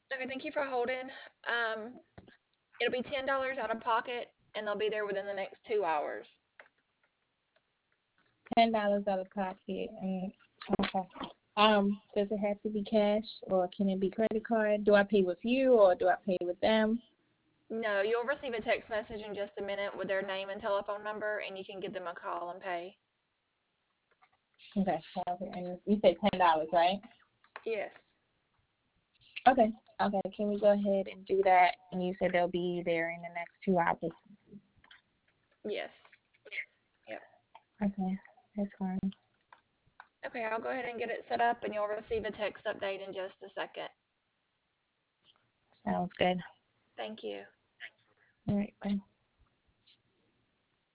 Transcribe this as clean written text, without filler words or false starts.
Okay, thank you for holding. Um, it'll be $10 out of pocket, and they'll be there within the next 2 hours. $10 out of pocket. And okay. Does it have to be cash or can it be credit card? Do I pay with you or do I pay with them? No, you'll receive a text message in just a minute with their name and telephone number, and you can give them a call and pay. Okay. Okay. And you said $10, right? Yes. Okay. Okay. Can we go ahead and do that? And you said they'll be there in the next 2 hours. Yes. Yep. Okay. That's fine. Okay, I'll go ahead and get it set up, and you'll receive a text update in just a second. Sounds good. Thank you. All right. Bye.